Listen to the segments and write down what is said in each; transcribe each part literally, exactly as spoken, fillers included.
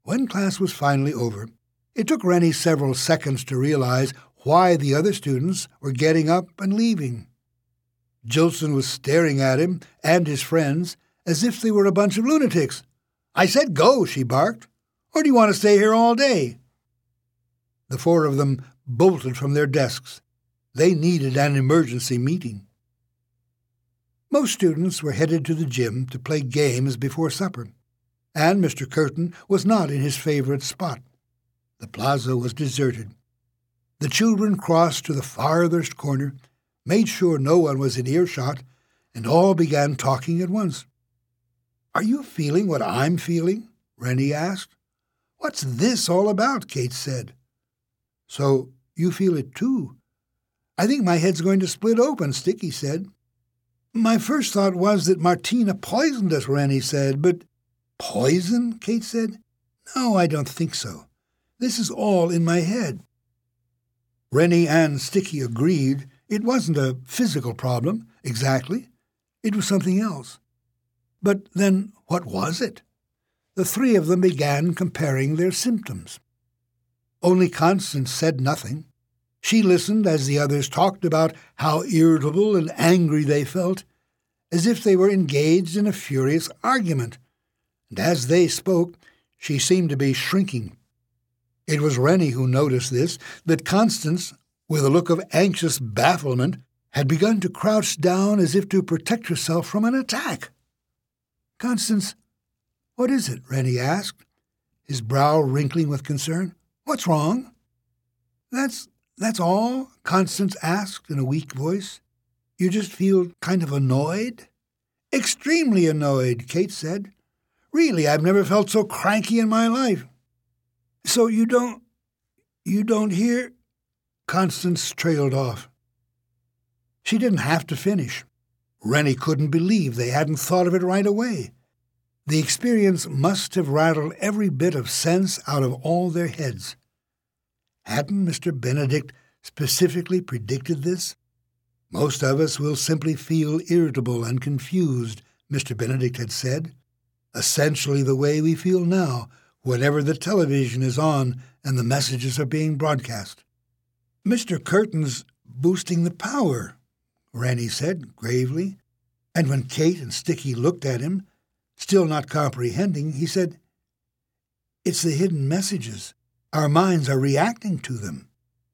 When class was finally over, it took Rennie several seconds to realize why the other students were getting up and leaving. Jilson was staring at him and his friends as if they were a bunch of lunatics. "I said go," she barked. "Or do you want to stay here all day?" The four of them bolted from their desks. They needed an emergency meeting. Most students were headed to the gym to play games before supper, and Mister Curtin was not in his favorite spot. The plaza was deserted. The children crossed to the farthest corner, made sure no one was in earshot, and all began talking at once. "Are you feeling what I'm feeling?" Rennie asked. "What's this all about?" Kate said. "So you feel it too?" "I think my head's going to split open," Sticky said. "My first thought was that Martina poisoned us," Rennie said, "but—" "Poison?" Kate said. "No, I don't think so. This is all in my head." Rennie and Sticky agreed it wasn't a physical problem, exactly. It was something else. But then what was it? The three of them began comparing their symptoms. Only Constance said nothing. She listened as the others talked about how irritable and angry they felt, as if they were engaged in a furious argument. And as they spoke, she seemed to be shrinking. It was Rennie who noticed this, that Constance, with a look of anxious bafflement, had begun to crouch down as if to protect herself from an attack. "Constance, what is it?" Rennie asked, his brow wrinkling with concern. "What's wrong?" That's that's all?" Constance asked in a weak voice. "You just feel kind of annoyed?" "Extremely annoyed," Kate said. "Really, I've never felt so cranky in my life." "So you don't... you don't hear..." Constance trailed off. She didn't have to finish. Rennie couldn't believe they hadn't thought of it right away. The experience must have rattled every bit of sense out of all their heads. Hadn't Mister Benedict specifically predicted this? "Most of us will simply feel irritable and confused," Mister Benedict had said. "Essentially the way we feel now, whenever the television is on and the messages are being broadcast." "Mister Curtin's boosting the power," Rennie said gravely, and when Kate and Sticky looked at him, still not comprehending, he said, "It's the hidden messages. Our minds are reacting to them."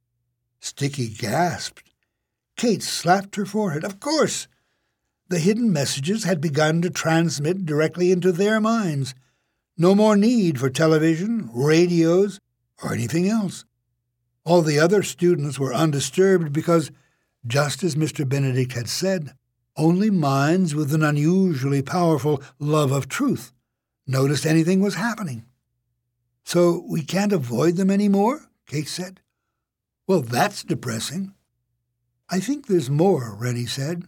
Sticky gasped. Kate slapped her forehead. Of course! The hidden messages had begun to transmit directly into their minds. No more need for television, radios, or anything else. All the other students were undisturbed because, just as Mister Benedict had said, only minds with an unusually powerful love of truth noticed anything was happening. "So we can't avoid them any more?" Kate said. "Well, that's depressing." "I think there's more," Rennie said.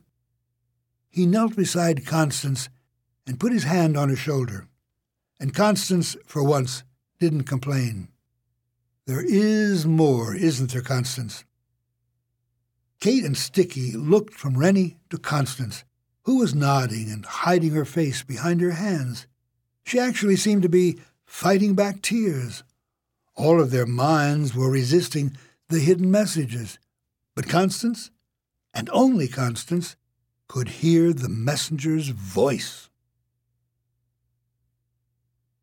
He knelt beside Constance and put his hand on her shoulder, and Constance, for once, didn't complain. "There is more, isn't there, Constance?" Kate and Sticky looked from Rennie to Constance, who was nodding and hiding her face behind her hands. She actually seemed to be fighting back tears. All of their minds were resisting the hidden messages, but Constance, and only Constance, could hear the messenger's voice.